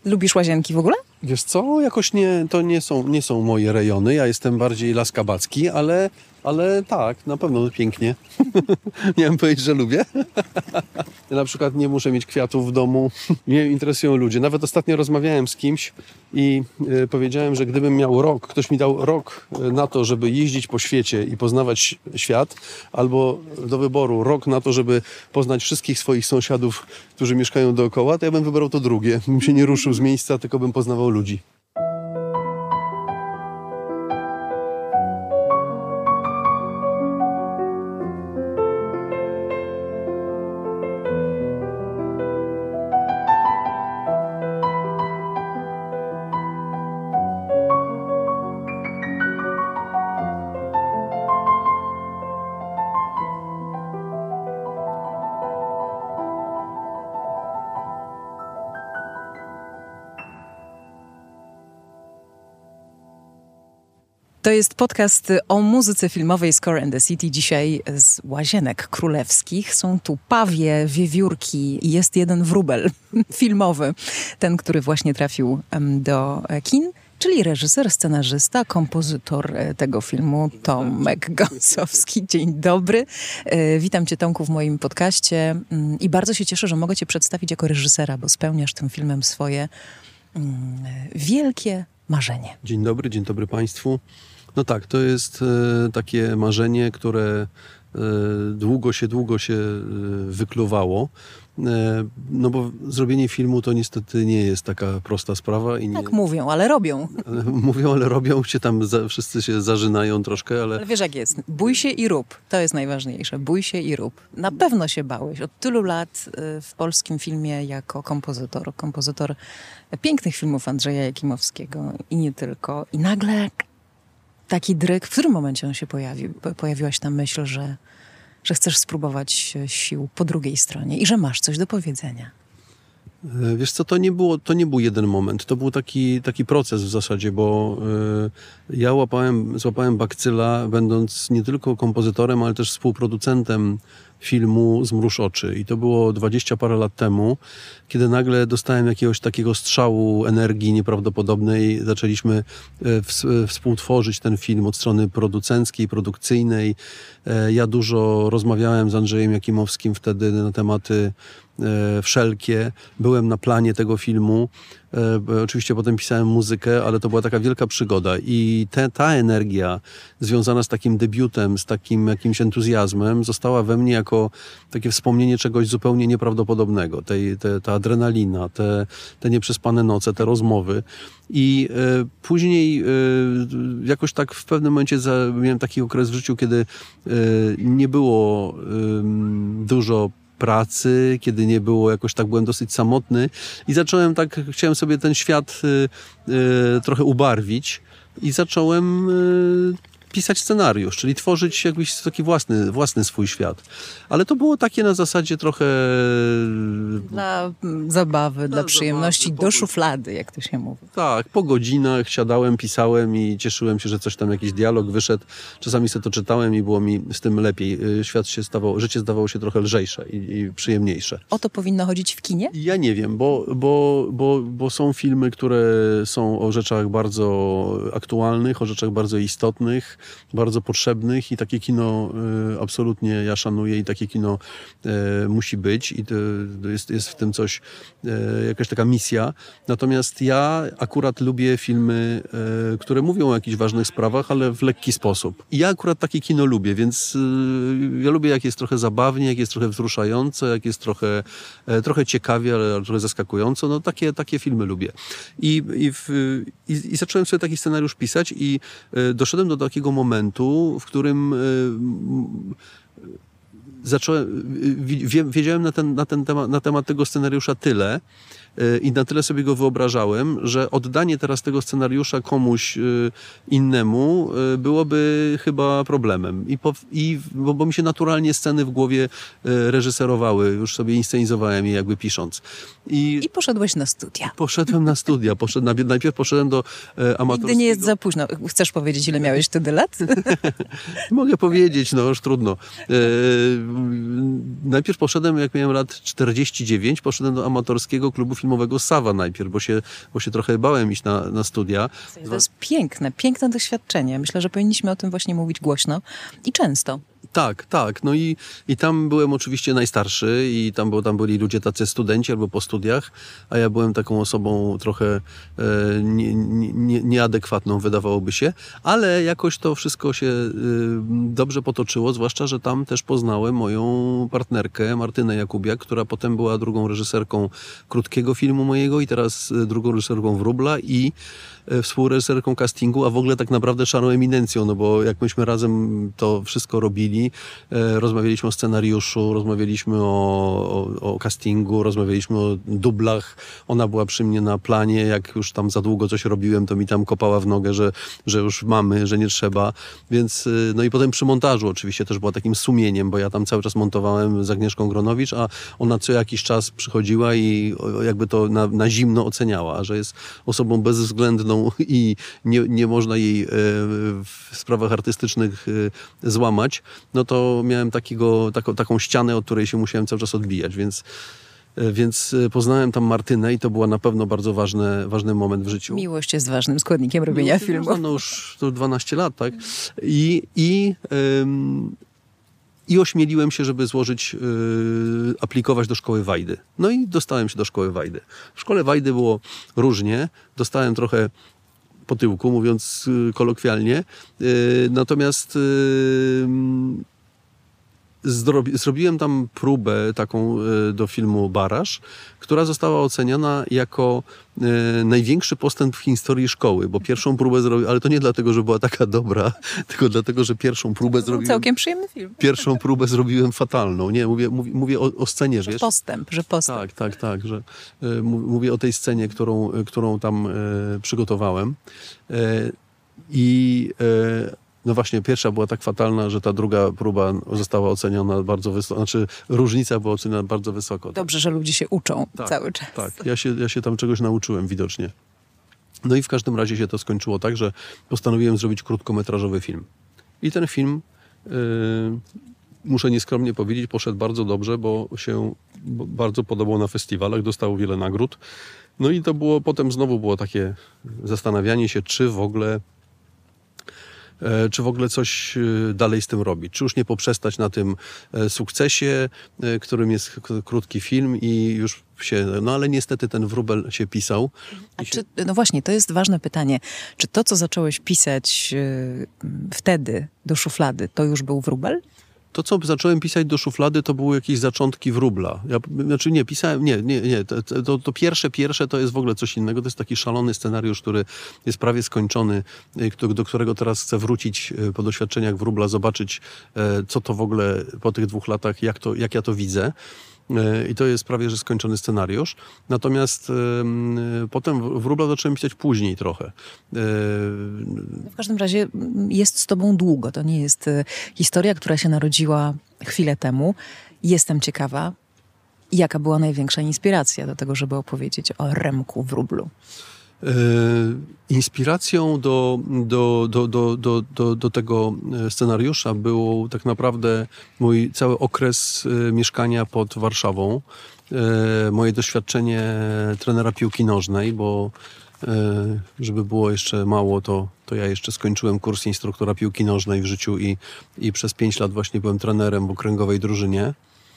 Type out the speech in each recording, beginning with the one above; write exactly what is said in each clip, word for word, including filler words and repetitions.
Lubisz Łazienki w ogóle? Wiesz co, jakoś nie, to nie są, nie są moje rejony. Ja jestem bardziej laskabacki, ale, ale tak, na pewno pięknie. Nie wiem powiedzieć, że lubię. Ja na przykład nie muszę mieć kwiatów w domu. Mnie interesują ludzie. Nawet ostatnio rozmawiałem z kimś i y, powiedziałem, że gdybym miał rok, ktoś mi dał rok na to, żeby jeździć po świecie i poznawać świat, albo do wyboru rok na to, żeby poznać wszystkich swoich sąsiadów, którzy mieszkają dookoła, to ja bym wybrał to drugie. Bym się nie ruszył z miejsca, tylko bym poznawał ludzi. To jest podcast o muzyce filmowej Score and the City. Dzisiaj z Łazienek Królewskich. Są tu pawie, wiewiórki i jest jeden wróbel filmowy. Ten, który właśnie trafił do kin, czyli reżyser, scenarzysta, kompozytor tego filmu Tomek Gąsowski. Dzień dobry. Witam cię, Tomku, w moim podcaście i bardzo się cieszę, że mogę cię przedstawić jako reżysera, bo spełniasz tym filmem swoje wielkie marzenie. Dzień dobry, dzień dobry Państwu. No tak, to jest e, takie marzenie, które e, długo się, długo się e, wykluwało. E, no bo zrobienie filmu to niestety nie jest taka prosta sprawa. I nie, tak mówią, ale robią. E, mówią, ale robią. Się tam za, wszyscy się zażynają troszkę, ale... Ale wiesz jak jest. Bój się i rób. To jest najważniejsze. Bój się i rób. Na pewno się bałeś. Od tylu lat w polskim filmie jako kompozytor. Kompozytor pięknych filmów Andrzeja Jakimowskiego i nie tylko. I nagle... taki dryg, w którym momencie on się pojawił? Pojawiła się ta myśl, że, że chcesz spróbować sił po drugiej stronie i że masz coś do powiedzenia. Wiesz co, to nie było, to nie był jeden moment. To był taki, taki proces w zasadzie, bo y, ja łapałem, złapałem bakcyla, będąc nie tylko kompozytorem, ale też współproducentem filmu Zmruż oczy. I to było dwadzieścia parę lat temu, kiedy nagle dostałem jakiegoś takiego strzału energii nieprawdopodobnej. Zaczęliśmy w, współtworzyć ten film od strony producenckiej, produkcyjnej. Ja dużo rozmawiałem z Andrzejem Jakimowskim wtedy na tematy e, wszelkie. Byłem na planie tego filmu. E, oczywiście potem pisałem muzykę, ale to była taka wielka przygoda. I te, ta energia związana z takim debiutem, z takim jakimś entuzjazmem została we mnie jako takie wspomnienie czegoś zupełnie nieprawdopodobnego. Tej, te, ta adrenalina, te, te nieprzespane noce, te rozmowy. I e, później e, jakoś tak w pewnym momencie za, miałem taki okres w życiu, kiedy e, nie było e, dużo pracy, kiedy nie było, jakoś tak byłem dosyć samotny i zacząłem tak, chciałem sobie ten świat e, e, trochę ubarwić i zacząłem e, pisać scenariusz, czyli tworzyć jakiś taki własny, własny swój świat. Ale to było takie na zasadzie trochę... Dla zabawy, dla, dla przyjemności, zabawy, do szuflady, jak to się mówi. Tak, po godzinach siadałem, pisałem i cieszyłem się, że coś tam, jakiś dialog wyszedł. Czasami sobie to czytałem i było mi z tym lepiej. Świat się stawał, życie zdawało się trochę lżejsze i, i przyjemniejsze. O to powinno chodzić w kinie? Ja nie wiem, bo, bo, bo, bo są filmy, które są o rzeczach bardzo aktualnych, o rzeczach bardzo istotnych, bardzo potrzebnych i takie kino y, absolutnie ja szanuję i takie kino y, musi być i to, to jest, jest w tym coś, y, jakaś taka misja. Natomiast ja akurat lubię filmy, y, które mówią o jakichś ważnych sprawach, ale w lekki sposób. I ja akurat takie kino lubię, więc y, ja lubię jak jest trochę zabawnie, jak jest trochę wzruszające, jak jest trochę, y, trochę ciekawie, ale trochę zaskakująco. No takie, takie filmy lubię. I, i, w, i, i zacząłem sobie taki scenariusz pisać i y, doszedłem do takiego momentu, w którym y, zacząłem, wiedziałem na ten, na ten temat, na temat tego scenariusza tyle i na tyle sobie go wyobrażałem, że oddanie teraz tego scenariusza komuś innemu byłoby chyba problemem. I, po, i bo, bo mi się naturalnie sceny w głowie reżyserowały, już sobie inscenizowałem je jakby pisząc. I, I poszedłeś na studia. Poszedłem na studia. Poszedłem, najpierw poszedłem do amatorskiego... Nigdy nie jest za późno. Chcesz powiedzieć, ile miałeś wtedy lat? Mogę powiedzieć, no już trudno. najpierw poszedłem, jak miałem lat czterdzieści dziewięć, poszedłem do amatorskiego klubu filmowego Sawa najpierw, bo się, bo się trochę bałem iść na, na studia. To jest piękne, piękne doświadczenie. Myślę, że powinniśmy o tym właśnie mówić głośno i często. Tak, tak. No i, i tam byłem oczywiście najstarszy i tam, było, tam byli ludzie tacy studenci albo po studiach, a ja byłem taką osobą trochę e, nie, nie, nieadekwatną, wydawałoby się, ale jakoś to wszystko się e, dobrze potoczyło, zwłaszcza, że tam też poznałem moją partnerkę Martynę Jakubiak, która potem była drugą reżyserką krótkiego filmu mojego i teraz drugą reżyserką Wróbla i współreżyserką castingu, a w ogóle tak naprawdę szarą eminencją, no bo jak myśmy razem to wszystko robili, e, rozmawialiśmy o scenariuszu, rozmawialiśmy o, o, o castingu, rozmawialiśmy o dublach. Ona była przy mnie na planie, jak już tam za długo coś robiłem, to mi tam kopała w nogę, że, że już mamy, że nie trzeba. Więc, no i potem przy montażu oczywiście też była takim sumieniem, bo ja tam cały czas montowałem z Agnieszką Gronowicz, a ona co jakiś czas przychodziła i jakby to na, na zimno oceniała, że jest osobą bezwzględną i nie, nie można jej w sprawach artystycznych złamać, no to miałem takiego, taką, taką ścianę, od której się musiałem cały czas odbijać, więc Więc poznałem tam Martynę i to był na pewno bardzo ważny, ważny moment w życiu. Miłość jest ważnym składnikiem robienia no, filmu. No już to dwanaście lat, tak? I, i, ym, i ośmieliłem się, żeby złożyć, yy, aplikować do szkoły Wajdy. No i dostałem się do szkoły Wajdy. W szkole Wajdy było różnie. Dostałem trochę po tyłku, mówiąc yy, kolokwialnie. Yy, natomiast yy, Zrobi, zrobiłem tam próbę taką y, do filmu Baraż, która została oceniona jako y, największy postęp w historii szkoły, bo pierwszą próbę zrobiłem, ale to nie dlatego, że była taka dobra, tylko dlatego, że pierwszą próbę to zrobiłem... Całkiem przyjemny film. Pierwszą próbę zrobiłem fatalną. Nie, mówię, mówię, mówię o, o scenie, że... Że postęp, że postęp. Tak, tak, tak, że y, mówię o tej scenie, którą, y, którą tam y, przygotowałem. Y, I... Y, No właśnie, pierwsza była tak fatalna, że ta druga próba została oceniona bardzo wysoko. Znaczy, różnica była oceniona bardzo wysoko. Dobrze, że ludzie się uczą tak, cały czas. Tak, ja się, ja się tam czegoś nauczyłem widocznie. No i w każdym razie się to skończyło tak, że postanowiłem zrobić krótkometrażowy film. I ten film, yy, muszę nieskromnie powiedzieć, poszedł bardzo dobrze, bo się bardzo podobał na festiwalach, dostał wiele nagród. No i to było, potem znowu było takie zastanawianie się, czy w ogóle czy w ogóle coś dalej z tym robić. Czy już nie poprzestać na tym sukcesie, którym jest krótki film i już się... No ale niestety ten Wróbel się pisał. A się... czy, no właśnie, to jest ważne pytanie. Czy to, co zacząłeś pisać yy, wtedy do szuflady, to już był Wróbel? To, co zacząłem pisać do szuflady, to były jakieś zaczątki Wróbla. Ja, znaczy nie, pisałem, nie, nie, nie. To, to, to pierwsze, pierwsze to jest w ogóle coś innego. To jest taki szalony scenariusz, który jest prawie skończony, do, do którego teraz chcę wrócić po doświadczeniach Wróbla, zobaczyć, co to w ogóle po tych dwóch latach, jak, to, jak ja to widzę. I to jest prawie, że skończony scenariusz. Natomiast y, potem Wróbla zacząłem pisać później trochę. Y, w każdym razie jest z tobą długo. To nie jest y, historia, która się narodziła chwilę temu. Jestem ciekawa, jaka była największa inspiracja do tego, żeby opowiedzieć o Remku Wróblu. Inspiracją do, do, do, do, do, do, do tego scenariusza był tak naprawdę mój cały okres mieszkania pod Warszawą. Moje doświadczenie trenera piłki nożnej, bo żeby było jeszcze mało, to, to ja jeszcze skończyłem kurs instruktora piłki nożnej w życiu i, i przez pięć lat właśnie byłem trenerem w okręgowej drużynie.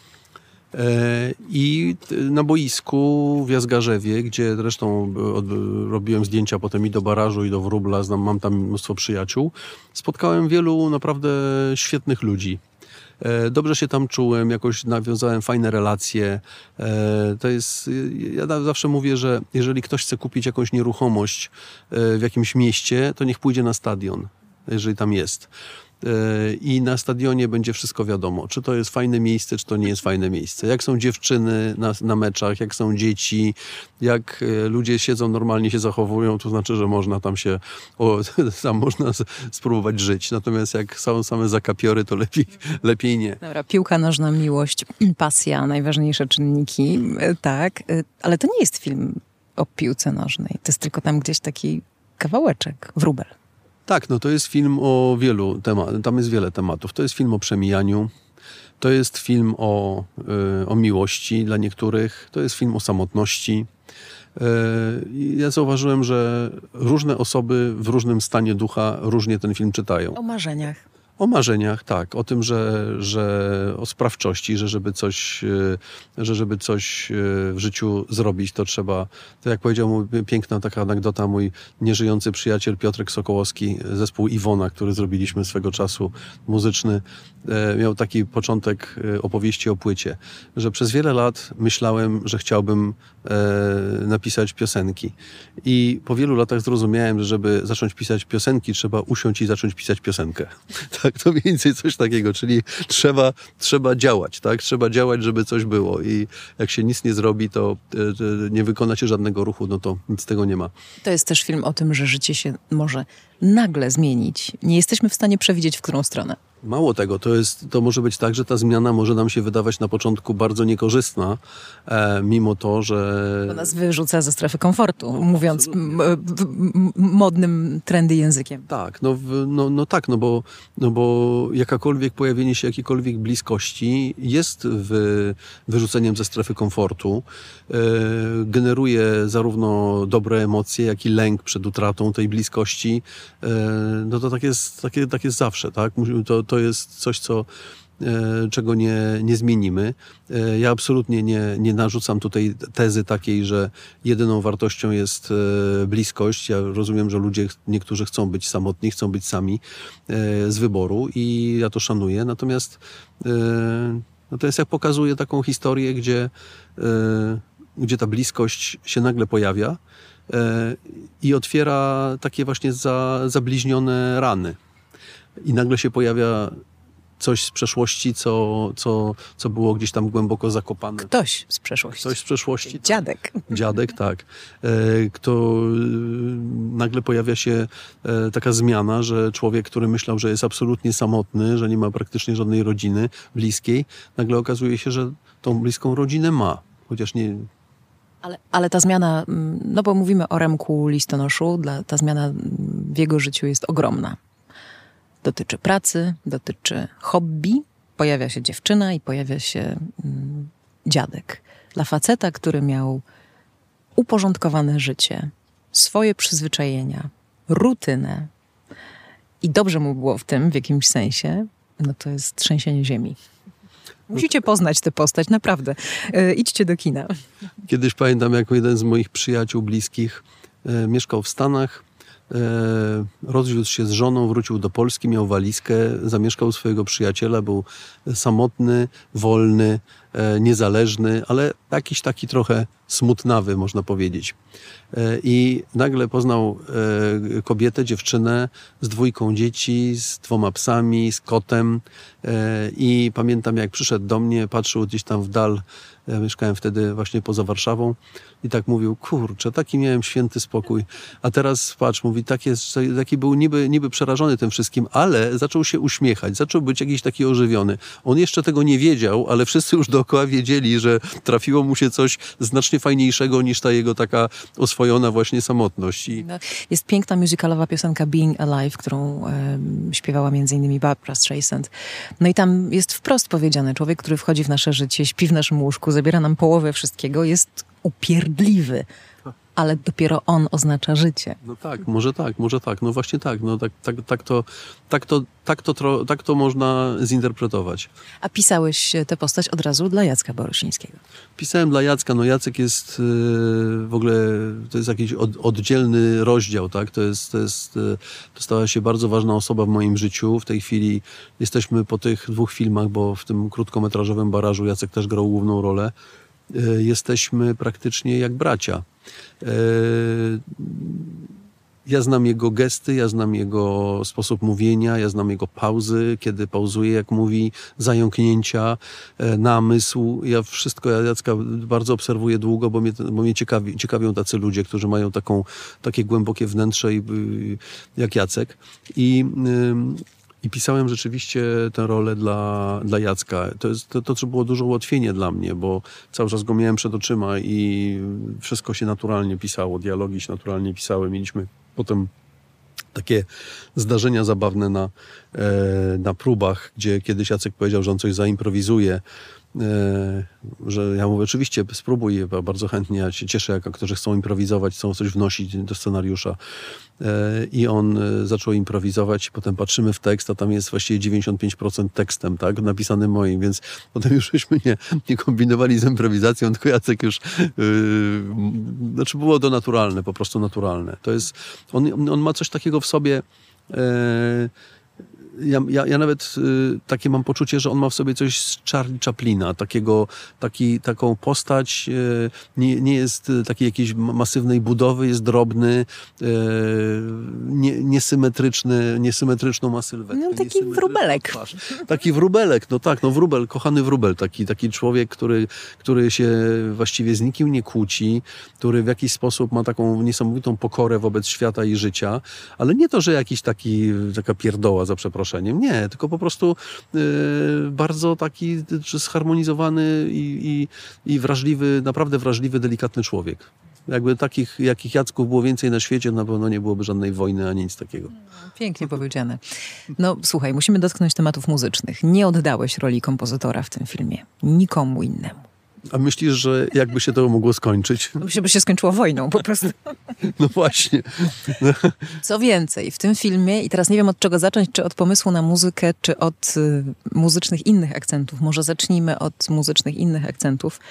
I na boisku w Jazgarzewie, gdzie zresztą robiłem zdjęcia potem i do Barażu, i do Wróbla, znam, mam tam mnóstwo przyjaciół, spotkałem wielu naprawdę świetnych ludzi. Dobrze się tam czułem, jakoś nawiązałem fajne relacje. To jest, ja zawsze mówię, że jeżeli ktoś chce kupić jakąś nieruchomość w jakimś mieście, to niech pójdzie na stadion, jeżeli tam jest. I na stadionie będzie wszystko wiadomo, czy to jest fajne miejsce, czy to nie jest fajne miejsce. Jak są dziewczyny na, na meczach, jak są dzieci, jak ludzie siedzą, normalnie się zachowują, to znaczy, że można tam się, o, tam można spróbować żyć. Natomiast jak są same zakapiory, to lepiej, lepiej nie. Dobra, piłka nożna, miłość, pasja, najważniejsze czynniki, tak, ale to nie jest film o piłce nożnej. To jest tylko tam gdzieś taki kawałeczek, Wróbel. Tak, no to jest film o wielu tematach, tam jest wiele tematów. To jest film o przemijaniu, To jest film o, o miłości dla niektórych, to jest film o samotności. Ja zauważyłem, że różne osoby w różnym stanie ducha różnie ten film czytają. O marzeniach. O marzeniach, tak. O tym, że, że o sprawczości, że żeby coś, że żeby coś w życiu zrobić, to trzeba, to jak powiedział mój, piękna taka anegdota, mój nieżyjący przyjaciel Piotrek Sokołowski, zespół Iwona, który zrobiliśmy swego czasu, muzyczny, miał taki początek opowieści o płycie, że przez wiele lat myślałem, że chciałbym napisać piosenki. I po wielu latach zrozumiałem, że żeby zacząć pisać piosenki, trzeba usiąść i zacząć pisać piosenkę. Tak, to mniej więcej coś takiego, czyli trzeba, trzeba działać, tak? Trzeba działać, żeby coś było i jak się nic nie zrobi, to nie wykona się żadnego ruchu, no to nic z tego nie ma. To jest też film o tym, że życie się może nagle zmienić. Nie jesteśmy w stanie przewidzieć, w którą stronę. Mało tego, to, jest, to może być tak, że ta zmiana może nam się wydawać na początku bardzo niekorzystna, e, mimo to, że... To nas wyrzuca ze strefy komfortu, mówiąc m, m, modnym, trendy językiem. Tak, no, no, no tak, no bo, no bo jakakolwiek pojawienie się jakiejkolwiek bliskości jest w, wyrzuceniem ze strefy komfortu, e, generuje zarówno dobre emocje, jak i lęk przed utratą tej bliskości. E, no to tak jest, tak, tak jest zawsze, tak? To, To jest coś, co, e, czego nie, nie zmienimy. E, ja absolutnie nie, nie narzucam tutaj tezy takiej, że jedyną wartością jest e, bliskość. Ja rozumiem, że ludzie, niektórzy chcą być samotni, chcą być sami e, z wyboru i ja to szanuję. Natomiast e, no to jest, jak pokazuje taką historię, gdzie, e, gdzie ta bliskość się nagle pojawia e, i otwiera takie właśnie za, zabliźnione rany. I nagle się pojawia coś z przeszłości, co, co, co było gdzieś tam głęboko zakopane. Ktoś z przeszłości. Coś z przeszłości. Dziadek. Tak. Dziadek, tak. E, kto nagle pojawia się e, taka zmiana, że człowiek, który myślał, że jest absolutnie samotny, że nie ma praktycznie żadnej rodziny bliskiej, nagle okazuje się, że tą bliską rodzinę ma. Chociaż nie... Ale, ale ta zmiana, no bo mówimy o Remku Listonoszu, dla, ta zmiana w jego życiu jest ogromna. Dotyczy pracy, dotyczy hobby, pojawia się dziewczyna i pojawia się mm, dziadek. Dla faceta, który miał uporządkowane życie, swoje przyzwyczajenia, rutynę i dobrze mu było w tym w jakimś sensie, no to jest trzęsienie ziemi. Musicie poznać tę postać, naprawdę. E, idźcie do kina. Kiedyś pamiętam, jak jeden z moich przyjaciół bliskich e, mieszkał w Stanach, E, rozwiódł się z żoną, wrócił do Polski, miał walizkę, zamieszkał u swojego przyjaciela, był samotny, wolny, e, niezależny, ale jakiś taki trochę smutnawy, można powiedzieć. E, I nagle poznał e, kobietę, dziewczynę z dwójką dzieci, z dwoma psami, z kotem e, i pamiętam, jak przyszedł do mnie, patrzył gdzieś tam w dal. Ja mieszkałem wtedy właśnie poza Warszawą i tak mówił, kurczę, taki miałem święty spokój. A teraz patrz, mówi, tak jest, taki był niby, niby przerażony tym wszystkim, ale zaczął się uśmiechać, zaczął być jakiś taki ożywiony. On jeszcze tego nie wiedział, ale wszyscy już dookoła wiedzieli, że trafiło mu się coś znacznie fajniejszego niż ta jego taka oswojona właśnie samotność. I... Jest piękna musicalowa piosenka Being Alive, którą e, śpiewała między innymi Barbra Streisand. No i tam jest wprost powiedziane, człowiek, który wchodzi w nasze życie, śpi w naszym łóżku, zabiera nam połowę wszystkiego, jest upierdliwy, ale dopiero on oznacza życie. No tak, może tak, może tak, no właśnie tak, no tak, tak, tak, to, tak, to, tak, to, tro, tak to można zinterpretować. A pisałeś tę postać od razu dla Jacka Borysińskiego? Pisałem dla Jacka, no Jacek jest yy, w ogóle, to jest jakiś od, oddzielny rozdział, tak, to jest, to jest, yy, to stała się bardzo ważna osoba w moim życiu. W tej chwili jesteśmy po tych dwóch filmach, bo w tym krótkometrażowym Barażu Jacek też grał główną rolę. Yy, jesteśmy praktycznie jak bracia. Ja znam jego gesty, ja znam jego sposób mówienia, ja znam jego pauzy, kiedy pauzuje, jak mówi, zająknięcia, namysł. Ja wszystko, ja Jacka bardzo obserwuję długo, bo mnie, bo mnie ciekawi, ciekawią tacy ludzie, którzy mają taką, takie głębokie wnętrze jak Jacek. I I pisałem rzeczywiście tę rolę dla, dla Jacka. To, jest, to, to było duże ułatwienie dla mnie, bo cały czas go miałem przed oczyma i wszystko się naturalnie pisało, dialogi się naturalnie pisały. Mieliśmy potem takie zdarzenia zabawne na, na próbach, gdzie kiedyś Jacek powiedział, że on coś zaimprowizuje, że ja mówię, oczywiście spróbuj, bardzo chętnie, ja się cieszę, jak aktorzy chcą improwizować, chcą coś wnosić do scenariusza. I on zaczął improwizować, potem patrzymy w tekst, a tam jest właściwie dziewięćdziesiąt pięć procent tekstem, tak, napisanym moim, więc potem już żeśmy nie, nie kombinowali z improwizacją, tylko Jacek już, yy, znaczy było to naturalne, po prostu naturalne. To jest, on, on ma coś takiego w sobie, yy, Ja, ja, ja nawet y, takie mam poczucie, że on ma w sobie coś z Charlie Chaplina, takiego, taki, taką postać, y, nie, nie jest y, takiej jakiejś masywnej budowy, jest drobny, y, nie, niesymetryczny, niesymetryczną ma sylwetkę. No taki wróbelek. Twarz. Taki wróbelek, no tak, no wróbel, kochany wróbel, taki, taki człowiek, który, który się właściwie z nikim nie kłóci, który w jakiś sposób ma taką niesamowitą pokorę wobec świata i życia, ale nie to, że jakiś taki, taka pierdoła, za przeproszeniem, nie, tylko po prostu y, bardzo taki y, zharmonizowany i, i, i wrażliwy, naprawdę wrażliwy, delikatny człowiek. Jakby takich, jakich Jacków było więcej na świecie, na pewno nie byłoby żadnej wojny, ani nic takiego. Pięknie powiedziane. No słuchaj, musimy dotknąć tematów muzycznych. Nie oddałeś roli kompozytora w tym filmie. Nikomu innemu. A myślisz, że jakby się to mogło skończyć? Myślę, by się skończyło wojną po prostu. No właśnie. Co więcej, w tym filmie, i teraz nie wiem od czego zacząć, czy od pomysłu na muzykę, czy od y, muzycznych innych akcentów. Może zacznijmy od muzycznych innych akcentów.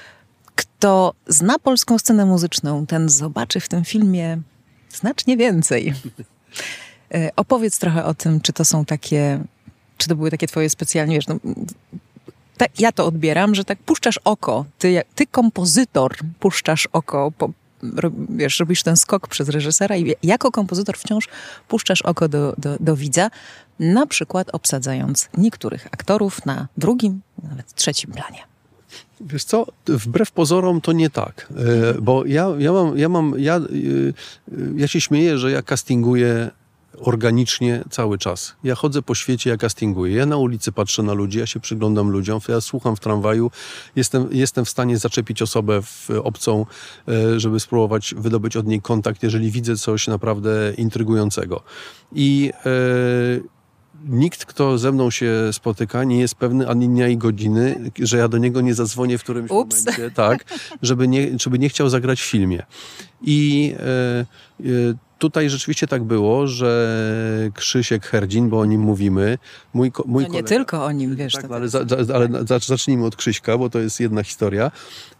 Kto zna polską scenę muzyczną, ten zobaczy w tym filmie znacznie więcej. Y, opowiedz trochę o tym, czy to są takie, czy to były takie twoje specjalnie, wiesz, no, tak, ja to odbieram, że tak puszczasz oko, ty, ty kompozytor puszczasz oko, po, wiesz, robisz ten skok przez reżysera i jako kompozytor wciąż puszczasz oko do, do, do widza, na przykład obsadzając niektórych aktorów na drugim, nawet trzecim planie. Wiesz co, wbrew pozorom to nie tak, bo ja, ja mam, ja mam, ja, ja się śmieję, że ja castinguję organicznie cały czas. Ja chodzę po świecie, ja castinguję. Ja na ulicy patrzę na ludzi, ja się przyglądam ludziom, ja słucham w tramwaju, jestem, jestem w stanie zaczepić osobę w obcą, żeby spróbować wydobyć od niej kontakt, jeżeli widzę coś naprawdę intrygującego. I e, nikt, kto ze mną się spotyka, nie jest pewny ani dnia i godziny, że ja do niego nie zadzwonię w którymś Ups. momencie, tak, żeby nie, żeby nie chciał zagrać w filmie. I e, e, tutaj rzeczywiście tak było, że Krzysiek Herdzin, bo o nim mówimy, mój, mój no nie kolega, tylko o nim, wiesz. tak, to ale, za, za, ale zacznijmy od Krzyśka, bo to jest jedna historia.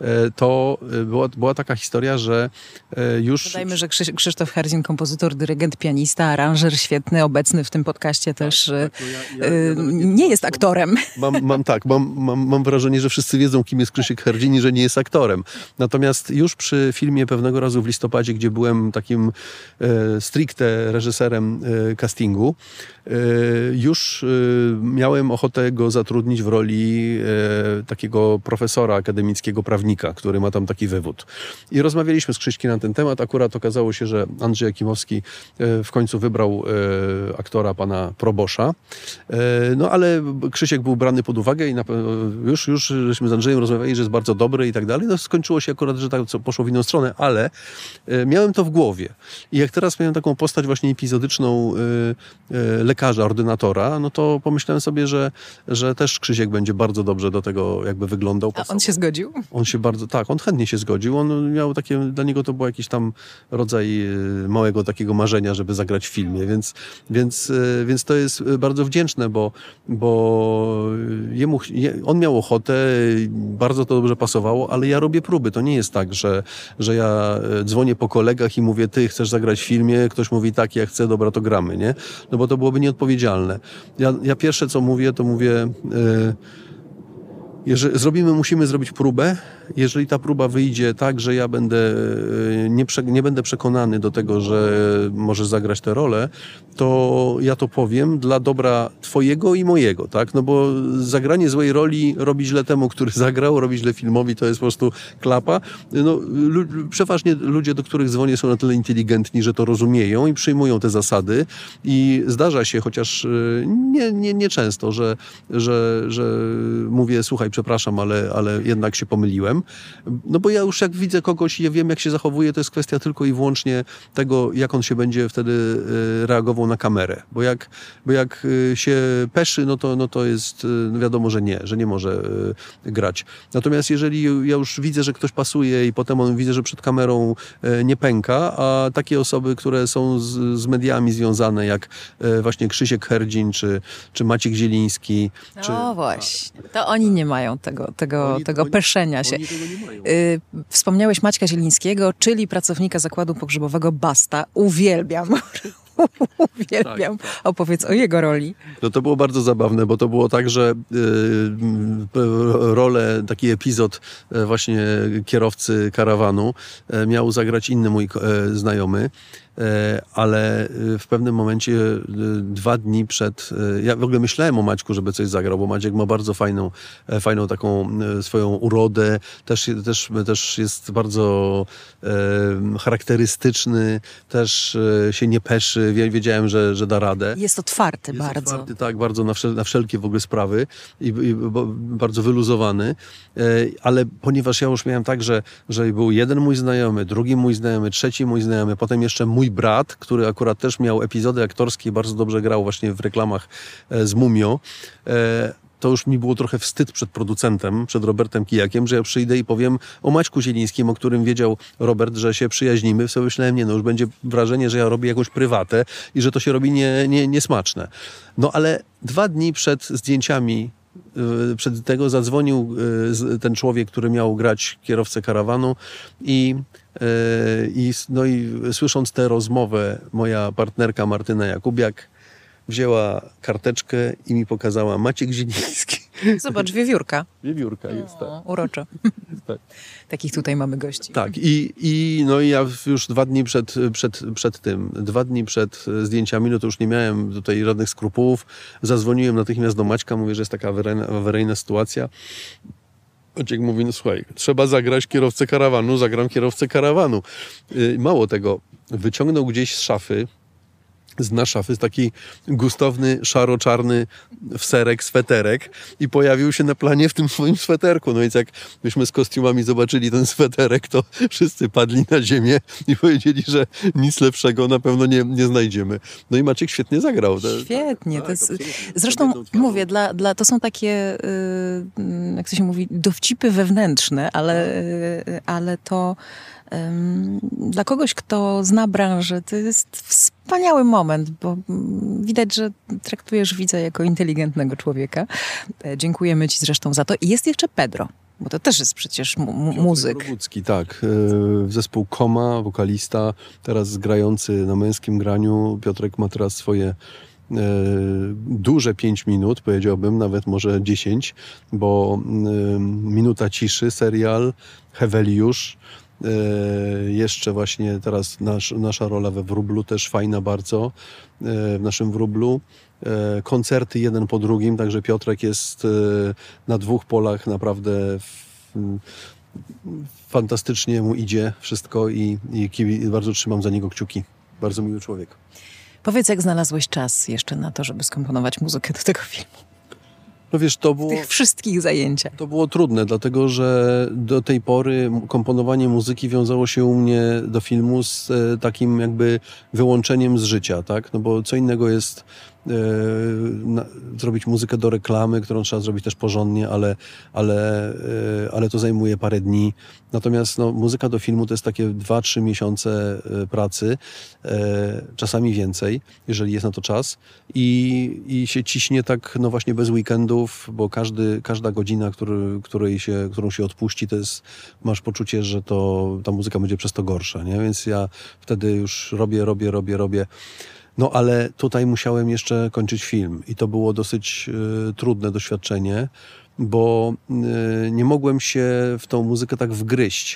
To była, była taka historia, że już... Dodajmy, że Krzyś, Krzysztof Herdzin, kompozytor, dyrygent, pianista, aranżer świetny, obecny w tym podcaście tak, też tak, no ja, ja, ja nie jest aktorem. Mam, mam tak, mam, mam, mam wrażenie, że wszyscy wiedzą, kim jest Krzysiek Herdzin i że nie jest aktorem. Natomiast już przy filmie pewnego razu w listopadzie, gdzie byłem takim e, stricte reżyserem e, castingu, e, już e, miałem ochotę go zatrudnić w roli e, takiego profesora akademickiego, prawnika, który ma tam taki wywód. I rozmawialiśmy z Krzyśkiem na ten temat. Akurat okazało się, że Andrzej Jakimowski e, w końcu wybrał e, aktora pana Probosza. E, no ale Krzysiek był brany pod uwagę i na, już, już żeśmy z Andrzejem rozmawiali, że jest bardzo dobry i tak dalej. No skończyło się akurat, że tak co poszło w inną stronę, ale e, miałem to w głowie. I jak teraz miałem taką postać właśnie epizodyczną e, e, lekarza, ordynatora, no to pomyślałem sobie, że, że też Krzysiek będzie bardzo dobrze do tego jakby wyglądał. A on się zgodził? On się bardzo, tak, on chętnie się zgodził. On miał takie, dla niego to był jakiś tam rodzaj małego takiego marzenia, żeby zagrać w filmie, więc, więc, więc to jest bardzo wdzięczne, bo, bo jemu, on miał ochotę, bardzo to dobrze pasowało, ale ja robię próby. To nie jest tak, że, że ja dzwonię po kolegach i mówię, ty chcesz zagrać w filmie, ktoś mówi tak, ja chcę, dobra, to gramy, nie? No bo to byłoby nieodpowiedzialne. Ja, ja pierwsze, co mówię, to mówię... Yy, Jeżeli zrobimy, musimy zrobić próbę. Jeżeli ta próba wyjdzie tak, że ja będę nie, prze, nie będę przekonany do tego, że możesz zagrać tę rolę, to ja to powiem dla dobra twojego i mojego, tak? No bo zagranie złej roli robi źle temu, który zagrał, robi źle filmowi, to jest po prostu klapa. No, lu, przeważnie ludzie, do których dzwonię, są na tyle inteligentni, że to rozumieją i przyjmują te zasady i zdarza się, chociaż nie, nie, nie często, że, że, że mówię, słuchaj, przepraszam, ale, ale jednak się pomyliłem. No bo ja już jak widzę kogoś i ja wiem, jak się zachowuje, to jest kwestia tylko i wyłącznie tego, jak on się będzie wtedy reagował na kamerę. Bo jak, bo jak się peszy, no to, no to jest no wiadomo, że nie, że nie może grać. Natomiast jeżeli ja już widzę, że ktoś pasuje i potem on widzę, że przed kamerą nie pęka, a takie osoby, które są z, z mediami związane, jak właśnie Krzysiek Herdzin, czy, czy Maciek Zieliński. No czy, właśnie, to oni nie mają tego, tego, Oni- tego oni- peszenia się. Oni tego nie mają. Y, Wspomniałeś Maćka Zielińskiego, czyli pracownika zakładu pogrzebowego Basta. Uwielbiam. Uwielbiam. Tak, tak. Opowiedz o jego roli. No to było bardzo zabawne, bo to było tak, że y, y, rolę, taki epizod y, właśnie kierowcy karawanu y, miał zagrać inny mój y, znajomy. Ale w pewnym momencie, dwa dni przed, ja w ogóle myślałem o Maćku, żeby coś zagrał, bo Maciek ma bardzo fajną, fajną taką swoją urodę, też, też, też jest bardzo e, charakterystyczny, też się nie peszy, wiedziałem, że, że da radę. Jest otwarty Jest bardzo. Otwarty, tak, bardzo na, wszel, na wszelkie w ogóle sprawy i, i bo, bardzo wyluzowany, e, ale ponieważ ja już miałem tak, że, że był jeden mój znajomy, drugi mój znajomy, trzeci mój znajomy, potem jeszcze mój brat, który akurat też miał epizody aktorskie i bardzo dobrze grał właśnie w reklamach e, z Mumio, e, to już mi było trochę wstyd przed producentem, przed Robertem Kijakiem, że ja przyjdę i powiem o Maćku Zielińskim, o którym wiedział Robert, że się przyjaźnimy. W sobie myślałem, nie no, już będzie wrażenie, że ja robię jakąś prywatę i że to się robi nie, nie, niesmaczne. No ale dwa dni przed zdjęciami, przed tego zadzwonił ten człowiek, który miał grać kierowcę karawanu i, i, no i słysząc tę rozmowę, moja partnerka Martyna Jakubiak wzięła karteczkę i mi pokazała Maciek Zieliński. Zobacz, wiewiórka. Wiewiórka jest, tak. O, uroczo. Tak. Takich tutaj mamy gości. Tak, i, i no i ja już dwa dni przed, przed, przed tym, dwa dni przed zdjęciami, no to już nie miałem tutaj żadnych skrupułów. Zadzwoniłem natychmiast do Maćka, mówię, że jest taka awaryjna, awaryjna sytuacja. Maciek mówi, no słuchaj, trzeba zagrać kierowcę karawanu, zagram kierowcę karawanu. Mało tego, wyciągnął gdzieś z szafy, z na szafy taki gustowny, szaro-czarny wserek, sweterek i pojawił się na planie w tym swoim sweterku. No więc jak myśmy z kostiumami zobaczyli ten sweterek, to wszyscy padli na ziemię i powiedzieli, że nic lepszego na pewno nie, nie znajdziemy. No i Maciek świetnie zagrał. Świetnie. Tak, to jest, absolutnie. zresztą mówię, dla, dla, to są takie, yy, jak to się mówi, dowcipy wewnętrzne, ale, yy, ale to dla kogoś, kto zna branżę, to jest wspaniały moment, bo widać, że traktujesz widza jako inteligentnego człowieka. Dziękujemy ci zresztą za to. I jest jeszcze Pedro, bo to też jest przecież mu- muzyk. Rogucki, tak. Zespół Koma, wokalista, teraz grający na męskim graniu. Piotrek ma teraz swoje duże pięć minut, powiedziałbym, nawet może dziesięć, bo Minuta Ciszy, serial, Heweliusz, jeszcze właśnie teraz nasz, nasza rola we Wróblu też fajna bardzo, w naszym Wróblu. Koncerty jeden po drugim, także Piotrek jest na dwóch polach naprawdę w, fantastycznie mu idzie wszystko i, i bardzo trzymam za niego kciuki. Bardzo miły człowiek. Powiedz, jak znalazłeś czas jeszcze na to, żeby skomponować muzykę do tego filmu? No wiesz, to było... W tych wszystkich zajęciach. To było trudne, dlatego że do tej pory komponowanie muzyki wiązało się u mnie do filmu z e, takim jakby wyłączeniem z życia, tak? No bo co innego jest e, na, zrobić muzykę do reklamy, którą trzeba zrobić też porządnie, ale, ale, e, ale to zajmuje parę dni. Natomiast no, muzyka do filmu to jest takie dwa trzy miesiące pracy, e, czasami więcej, jeżeli jest na to czas i, i się ciśnie tak no właśnie bez weekendów, bo każdy, każda godzina, który, której się, którą się odpuści, to jest, masz poczucie, że to, ta muzyka będzie przez to gorsza, nie? Więc ja wtedy już robię, robię, robię, robię. No ale tutaj musiałem jeszcze kończyć film i to było dosyć y, trudne doświadczenie, bo y, nie mogłem się w tą muzykę tak wgryźć.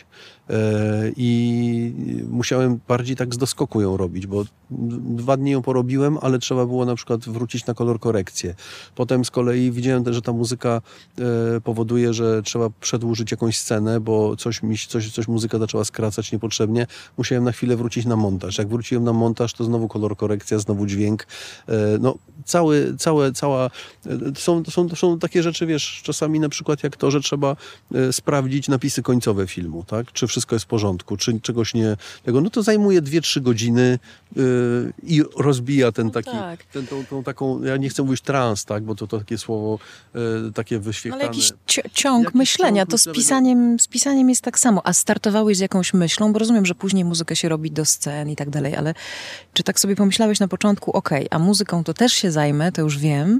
i musiałem bardziej tak z doskoku ją robić, bo dwa dni ją porobiłem, ale trzeba było na przykład wrócić na kolor korekcję. Potem z kolei widziałem też, że ta muzyka powoduje, że trzeba przedłużyć jakąś scenę, bo coś, mi, coś, coś muzyka zaczęła skracać niepotrzebnie. Musiałem na chwilę wrócić na montaż. Jak wróciłem na montaż, to znowu kolor korekcja, znowu dźwięk. No, cały, całe, cała... To są, to są, to są takie rzeczy, wiesz, czasami na przykład jak to, że trzeba sprawdzić napisy końcowe filmu, tak? Czy wszystko jest w porządku, czy czegoś nie... Tego, no to zajmuje dwie trzy godziny yy, i rozbija ten taki... No tak. ten, tą, tą taką, ja nie chcę mówić trans, tak? Bo to, to takie słowo yy, takie wyświetlane. Ale jakiś ciąg jakiś myślenia, ciąg to myślenia. Z, pisaniem, z pisaniem jest tak samo. A startowałeś z jakąś myślą, bo rozumiem, że później muzykę się robi do scen i tak dalej, ale czy tak sobie pomyślałeś na początku, okej, okay, a muzyką to też się zajmę, to już wiem,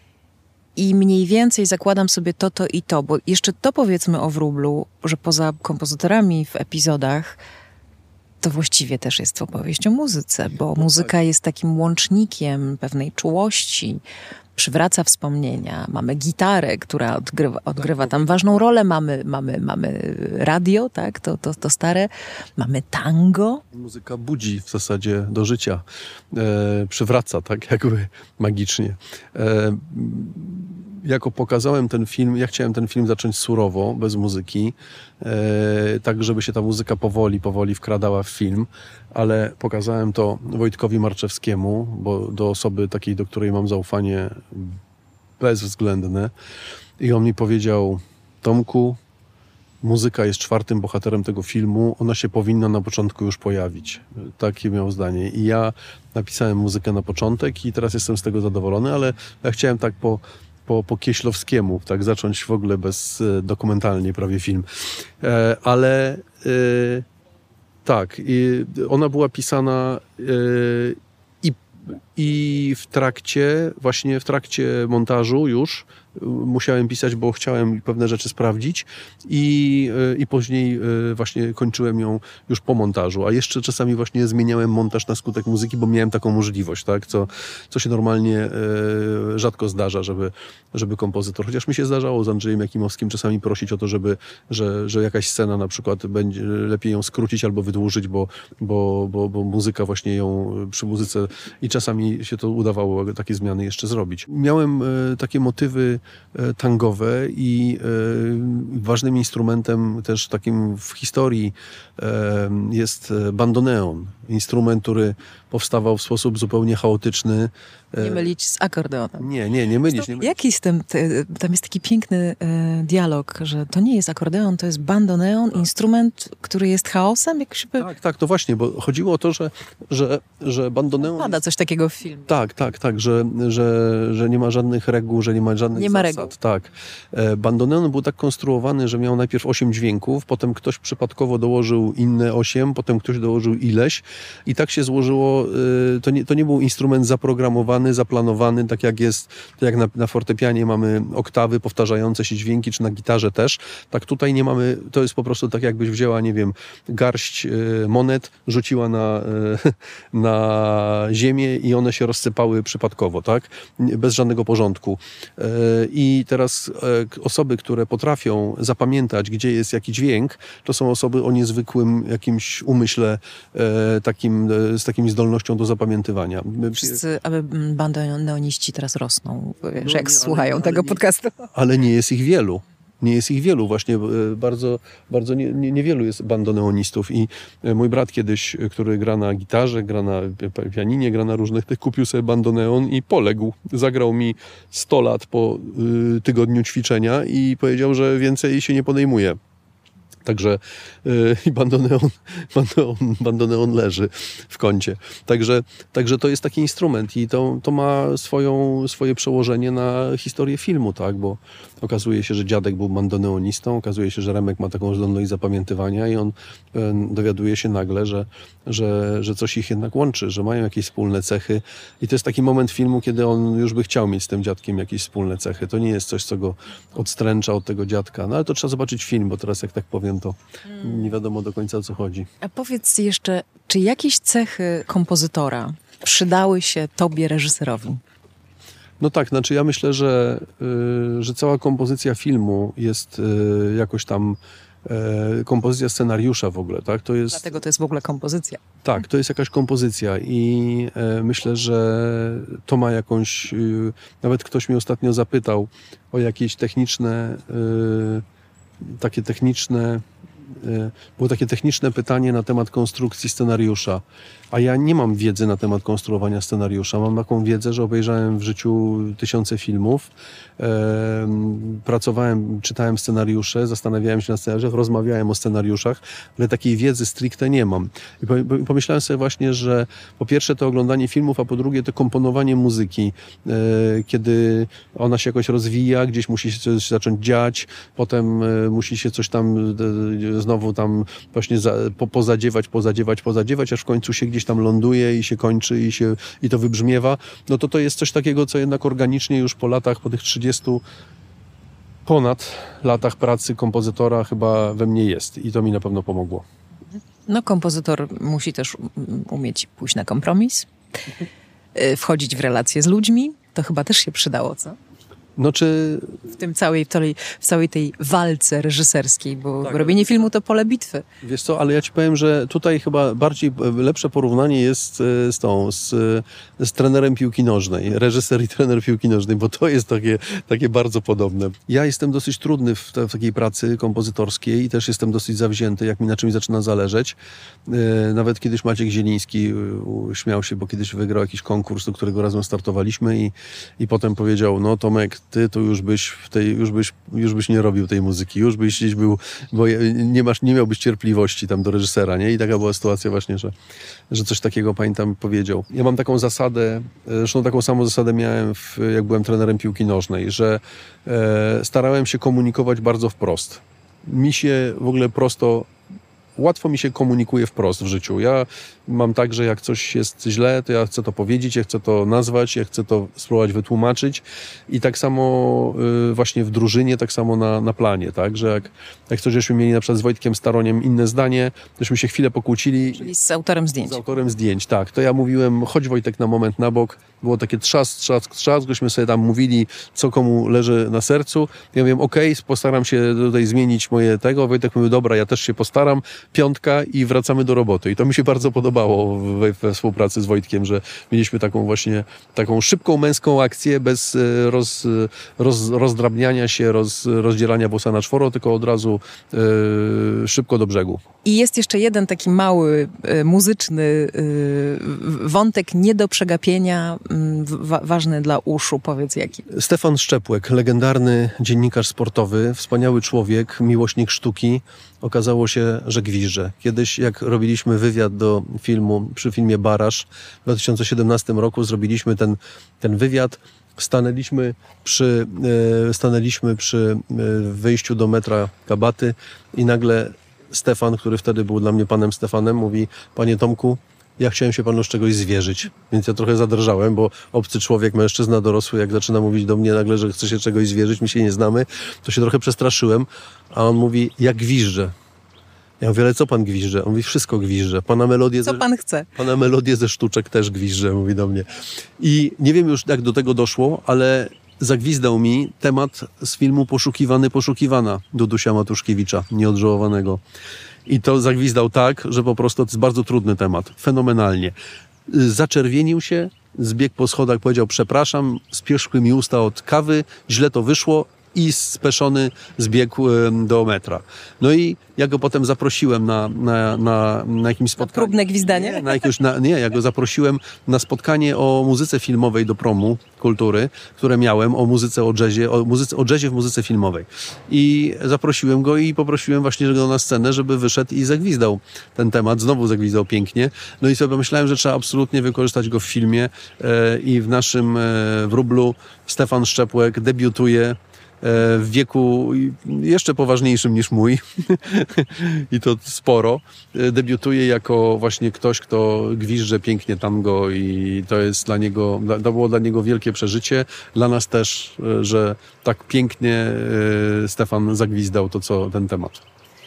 i mniej więcej zakładam sobie to, to i to, bo jeszcze to powiedzmy o Wróblu, że poza kompozytorami w epizodach, to właściwie też jest opowieść o muzyce, bo muzyka jest takim łącznikiem pewnej czułości, przywraca wspomnienia. Mamy gitarę, która odgrywa, odgrywa tam ważną rolę, mamy, mamy, mamy radio, tak, to, to, to stare, mamy tango. Muzyka budzi w zasadzie do życia, e, przywraca tak jakby magicznie. E, jako pokazałem ten film, ja chciałem ten film zacząć surowo, bez muzyki, e, tak żeby się ta muzyka powoli, powoli wkradała w film, ale pokazałem to Wojtkowi Marczewskiemu, bo do osoby takiej, do której mam zaufanie bezwzględne, i on mi powiedział: Tomku, muzyka jest czwartym bohaterem tego filmu, ona się powinna na początku już pojawić. Takie miał zdanie. I ja napisałem muzykę na początek i teraz jestem z tego zadowolony, ale ja chciałem tak po Po, po Kieślowskiemu, tak zacząć w ogóle bez e, dokumentalnie prawie film. E, ale e, tak, i ona była pisana e, i, i w trakcie, właśnie w trakcie montażu już musiałem pisać, bo chciałem pewne rzeczy sprawdzić i, i później właśnie kończyłem ją już po montażu, a jeszcze czasami właśnie zmieniałem montaż na skutek muzyki, bo miałem taką możliwość, tak, co, co się normalnie e, rzadko zdarza, żeby, żeby kompozytor, chociaż mi się zdarzało z Andrzejem Jakimowskim czasami prosić o to, żeby, że, że jakaś scena na przykład będzie lepiej ją skrócić albo wydłużyć, bo, bo, bo, bo muzyka właśnie ją przy muzyce i czasami się to udawało takie zmiany jeszcze zrobić. Miałem e, takie motywy tangowe i e, ważnym instrumentem też takim w historii e, jest bandoneon. Instrument, który powstawał w sposób zupełnie chaotyczny. Nie mylić z akordeonem. Nie, nie, nie mylić. Nie mylić. Jaki jest ten, tam jest taki piękny e, dialog, że to nie jest akordeon, to jest bandoneon, instrument, który jest chaosem? Jak się... Tak, tak, to właśnie, bo chodziło o to, że, że, że bandoneon... Pada coś takiego w filmie. Tak, tak, tak, że, że, że nie ma żadnych reguł, że nie ma żadnych nie ma zasad. reguł. Tak. E, bandoneon był tak konstruowany, że miał najpierw osiem dźwięków, potem ktoś przypadkowo dołożył inne osiem, potem ktoś dołożył ileś i tak się złożyło, e, to, nie, to nie był instrument zaprogramowany, zaplanowany, tak jak jest, tak jak na, na fortepianie mamy oktawy, powtarzające się dźwięki, czy na gitarze też, tak tutaj nie mamy, to jest po prostu tak jakbyś wzięła, nie wiem, garść e, monet, rzuciła na, e, na ziemię i one się rozsypały przypadkowo, tak? Bez żadnego porządku. E, I teraz e, osoby, które potrafią zapamiętać, gdzie jest jaki dźwięk, to są osoby o niezwykłym jakimś umyśle, e, takim, e, z taką zdolnością do zapamiętywania. Wszyscy bandoneoniści teraz rosną, wiesz, no, jak nie, słuchają ale, tego ale podcastu. Nie, ale nie jest ich wielu. Nie jest ich wielu, właśnie bardzo, bardzo nie, nie, niewielu jest bandoneonistów i mój brat kiedyś, który gra na gitarze, gra na pianinie, gra na różnych tych, kupił sobie bandoneon i poległ. Zagrał mi sto lat po y, tygodniu ćwiczenia i powiedział, że więcej się nie podejmuje. Także yy, bandoneon, bandoneon, bandoneon leży w kącie. Także, także to jest taki instrument i to, to ma swoją, swoje przełożenie na historię filmu, tak? Bo okazuje się, że dziadek był bandoneonistą, okazuje się, że Remek ma taką zdolność zapamiętywania i on yy, dowiaduje się nagle, że, że, że coś ich jednak łączy, że mają jakieś wspólne cechy i to jest taki moment filmu, kiedy on już by chciał mieć z tym dziadkiem jakieś wspólne cechy. To nie jest coś, co go odstręcza od tego dziadka. No ale to trzeba zobaczyć film, bo teraz jak tak powiem, to nie wiadomo do końca, o co chodzi. A powiedz jeszcze, czy jakieś cechy kompozytora przydały się tobie, reżyserowi? No tak, znaczy ja myślę, że, yy, że cała kompozycja filmu jest yy, jakoś tam e, kompozycja scenariusza w ogóle, tak? To jest, Dlatego to jest w ogóle kompozycja. tak, to jest jakaś kompozycja i e, myślę, że to ma jakąś... E, nawet ktoś mnie ostatnio zapytał o jakieś techniczne, e, takie techniczne... E, było takie techniczne pytanie na temat konstrukcji scenariusza, a ja nie mam wiedzy na temat konstruowania scenariusza. Mam taką wiedzę, że obejrzałem w życiu tysiące filmów, e, pracowałem, czytałem scenariusze, zastanawiałem się nad scenariuszach, rozmawiałem o scenariuszach, ale takiej wiedzy stricte nie mam. I pomyślałem sobie właśnie, że po pierwsze to oglądanie filmów, a po drugie to komponowanie muzyki, e, kiedy ona się jakoś rozwija, gdzieś musi się coś zacząć dziać, potem e, musi się coś tam e, znowu tam właśnie za, po, pozadziewać, pozadziewać, pozadziewać, aż w końcu się gdzieś tam ląduje i się kończy i, się, i to wybrzmiewa, no to to jest coś takiego, co jednak organicznie już po latach, po tych trzydziestu ponad latach pracy kompozytora chyba we mnie jest i to mi na pewno pomogło. No kompozytor musi też umieć pójść na kompromis, wchodzić w relacje z ludźmi. To chyba też się przydało, co? No czy... W tym całej, w całej, w całej tej walce reżyserskiej, bo Tak. robienie filmu to pole bitwy. Wiesz co, ale ja ci powiem, że tutaj chyba bardziej lepsze porównanie jest z tą, z, z trenerem piłki nożnej, reżyser i trener piłki nożnej, bo to jest takie, takie bardzo podobne. Ja jestem dosyć trudny w, te, w takiej pracy kompozytorskiej i też jestem dosyć zawzięty, jak mi na czymś zaczyna zależeć. Nawet kiedyś Maciek Zieliński śmiał się, bo kiedyś wygrał jakiś konkurs, do którego razem startowaliśmy i, i potem powiedział, no Tomek, ty to już byś w tej, już byś, już byś nie robił tej muzyki, już byś gdzieś był, bo nie masz, nie miałbyś cierpliwości tam do reżysera, nie? I taka była sytuacja właśnie, że, że coś takiego, pamiętam, powiedział. Ja mam taką zasadę, zresztą taką samą zasadę miałem, w, jak byłem trenerem piłki nożnej, że e, starałem się komunikować bardzo wprost. Mi się w ogóle prosto łatwo mi się komunikuje wprost w życiu. Ja mam tak, że jak coś jest źle, to ja chcę to powiedzieć, ja chcę to nazwać, ja chcę to spróbować wytłumaczyć i tak samo y, właśnie w drużynie, tak samo na, na planie, tak, że jak, jak coś żeśmy mieli na przykład z Wojtkiem Staroniem inne zdanie, tośmy się chwilę pokłócili. Czyli z autorem zdjęć. Z autorem zdjęć, tak. To ja mówiłem, chodź Wojtek na moment na bok, było takie trzask, trzask, trzask, żeśmy sobie tam mówili, co komu leży na sercu. Ja mówiłem, okej, okay, postaram się tutaj zmienić moje tego. Wojtek mówił, dobra, ja też się postaram. Piątka i wracamy do roboty. I to mi się bardzo podobało we, we współpracy z Wojtkiem, że mieliśmy taką właśnie, taką szybką męską akcję bez roz, roz, rozdrabniania się, roz, rozdzielania włosa na czworo, tylko od razu e, szybko do brzegu. I jest jeszcze jeden taki mały, e, muzyczny e, wątek nie do przegapienia, m, wa, ważny dla uszu. Powiedz jaki. Stefan Szczepłek, legendarny dziennikarz sportowy, wspaniały człowiek, miłośnik sztuki. Okazało się, że gwizdże. Kiedyś, jak robiliśmy wywiad do filmu, przy filmie Baraż w dwa tysiące siedemnastym roku, zrobiliśmy ten, ten wywiad, stanęliśmy przy, e, stanęliśmy przy e, wyjściu do metra Kabaty i nagle Stefan, który wtedy był dla mnie panem Stefanem, mówi, panie Tomku, ja chciałem się panu z czegoś zwierzyć, więc ja trochę zadrżałem, bo obcy człowiek, mężczyzna dorosły, jak zaczyna mówić do mnie nagle, że chce się czegoś zwierzyć, my się nie znamy, to się trochę przestraszyłem, a on mówi, jak gwizdże. Ja mówię, ale co pan gwizdże? On mówi, wszystko gwizdże. Pana melodię Co ze, pan chce? Pana melodię ze sztuczek też gwizdże, mówi do mnie. I nie wiem już, jak do tego doszło, ale zagwizdał mi temat z filmu Poszukiwany, poszukiwana Dudusia Matuszkiewicza, nieodżałowanego. I to zagwizdał tak, że po prostu to jest bardzo trudny temat. Fenomenalnie. Zaczerwienił się, zbiegł po schodach, powiedział, przepraszam, spieszły mi usta od kawy, źle to wyszło i speszony zbiegł do metra. No i ja go potem zaprosiłem na, na, na, na jakimś spotkaniu. Na próbne gwizdanie? Nie, na jakieś, na, nie, ja go zaprosiłem na spotkanie o muzyce filmowej do promu kultury, które miałem, o muzyce, o jazzie, o, muzyce, o jazzie w muzyce filmowej. I zaprosiłem go i poprosiłem właśnie go na scenę, żeby wyszedł i zagwizdał ten temat. Znowu zagwizdał pięknie. No i sobie pomyślałem, że trzeba absolutnie wykorzystać go w filmie e, i w naszym e, wróblu Stefan Szczepłek debiutuje w wieku jeszcze poważniejszym niż mój i to sporo, debiutuje jako właśnie ktoś, kto gwizdże pięknie tango i to jest dla niego, to było dla niego wielkie przeżycie, dla nas też, że tak pięknie Stefan zagwizdał to, co ten temat.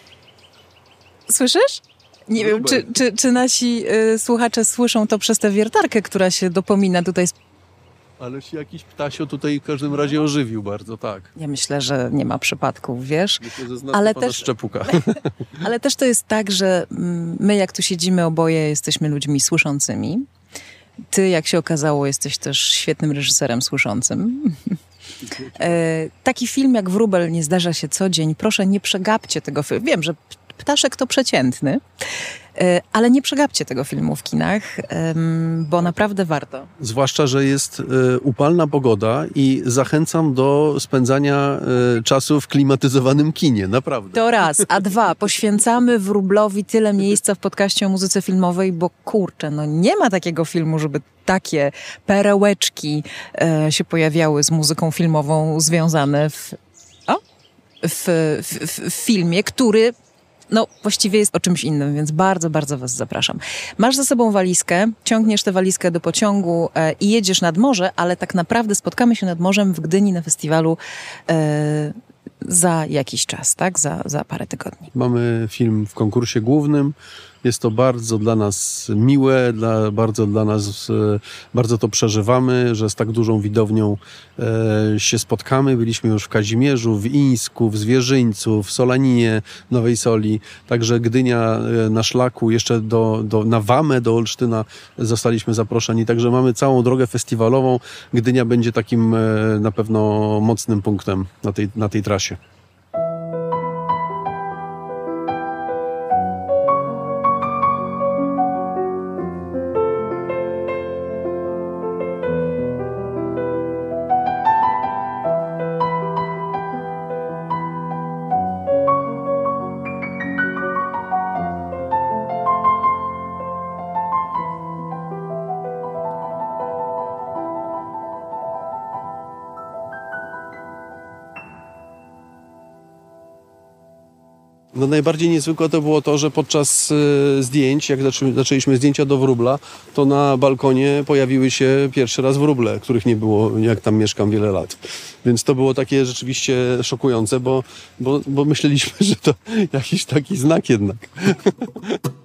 Słyszysz? Nie wiem, czy, czy, czy nasi y, słuchacze słyszą to przez tę wiertarkę, która się dopomina tutaj z Ale się jakiś ptasio tutaj w każdym razie ożywił bardzo, tak. Ja myślę, że nie ma przypadków, wiesz. Myślę, że znaczy ale pana też, Szczepuka. ale też to jest tak, że my jak tu siedzimy oboje, jesteśmy ludźmi słyszącymi. Ty, jak się okazało, jesteś też świetnym reżyserem słyszącym. e, taki film jak Wróbel nie zdarza się co dzień. Proszę, nie przegapcie tego filmu. Wiem, że Ptaszek to przeciętny, e, ale nie przegapcie tego filmu w kinach, e, bo naprawdę warto. Zwłaszcza, że jest e, upalna pogoda i zachęcam do spędzania e, czasu w klimatyzowanym kinie, naprawdę. To raz, a dwa, poświęcamy Wróblowi tyle miejsca w podcaście o muzyce filmowej, bo kurczę, no nie ma takiego filmu, żeby takie perełeczki e, się pojawiały z muzyką filmową związane w, o, w, w, w, w filmie, który no właściwie jest o czymś innym, więc bardzo, bardzo was zapraszam. Masz za sobą walizkę, ciągniesz tę walizkę do pociągu e, i jedziesz nad morze, ale tak naprawdę spotkamy się nad morzem w Gdyni na festiwalu e, za jakiś czas, tak? Za, za parę tygodni. Mamy film w konkursie głównym. Jest to bardzo dla nas miłe, dla, bardzo dla nas, e, bardzo to przeżywamy, że z tak dużą widownią e, się spotkamy. Byliśmy już w Kazimierzu, w Ińsku, w Zwierzyńcu, w Solaninie, Nowej Soli. Także Gdynia e, na szlaku, jeszcze do, do, na Wamę, do Olsztyna zostaliśmy zaproszeni. Także mamy całą drogę festiwalową. Gdynia będzie takim e, na pewno mocnym punktem na tej, na tej trasie. No najbardziej niezwykłe to było to, że podczas y, zdjęć, jak zaczę, zaczęliśmy zdjęcia do wróbla, to na balkonie pojawiły się pierwszy raz wróble, których nie było, jak tam mieszkam, wiele lat. Więc to było takie rzeczywiście szokujące, bo, bo, bo myśleliśmy, że to jakiś taki znak jednak.